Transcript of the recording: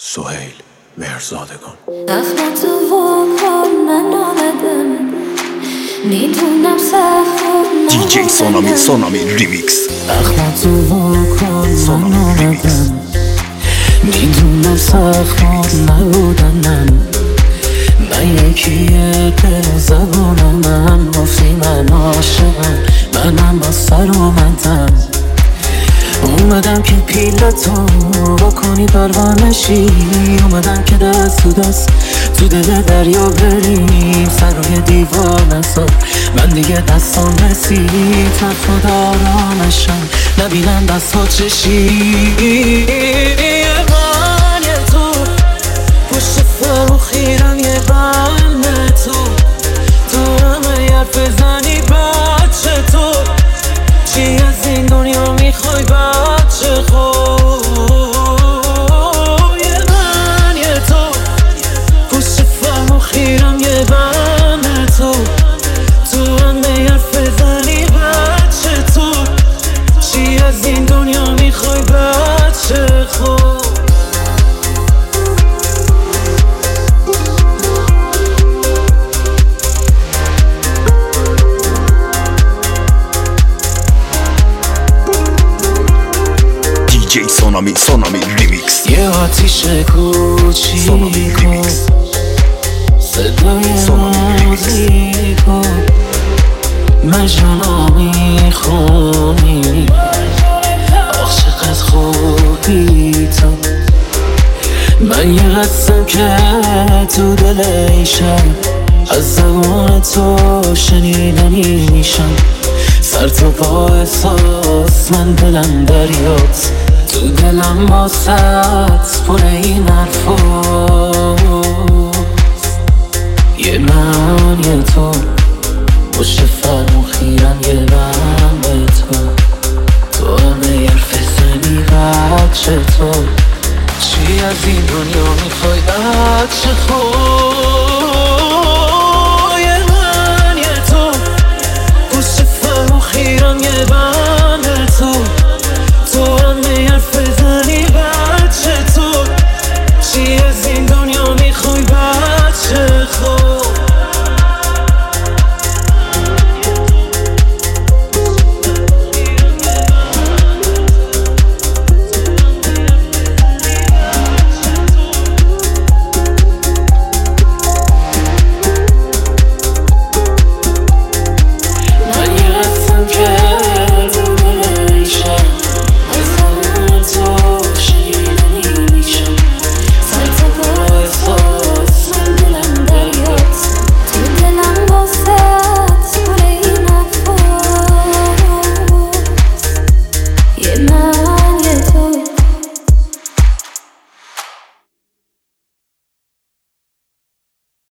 سهیل مهرزادگان. اخماتو واکن من آمدم، میدونم سخت دیجی سونامی ریمیکس. اخماتو واکن من آمدم، میدونم سخت نبودنم. من یکیه دل و زبونم، گفتی من عاشقم، منم با سر اومدم. اومدم که پیلتو بکنی پروانشی، اومدم که دست تو دست تو دل دریا بریم. سر روی دیوار نسار من دیگه دستان رسید، تا خدا آرامشم نبینم دست ها چشی. من یه تو پشت سر و خیرم، یه بند تو همه حرف بزنی بچه تو. چی از این دنیا میخوای بچه خوب؟ یه من یه تو پشت فرم و خیرم، یه بند تو همه حرف بزنی بچه تو. چی از این دنیا میخوای بچه خوب؟ سونامی ریمیکس. یه آتیش کوچیکو، صدای موزیکو، مجنونا میخونی، عاشقت خوبی تو. من یه قصم که تو دل ایشم، از زبان تو شنیدنی میشم. سر تو با احساس من دلم دریاست، تو دلم باست پر این حرفاست. یه من یه تو پشت فرم و خیرم، یه من به تو همه حرف زنی بچه تو. چی از این دنیا میخوای بچه خوب؟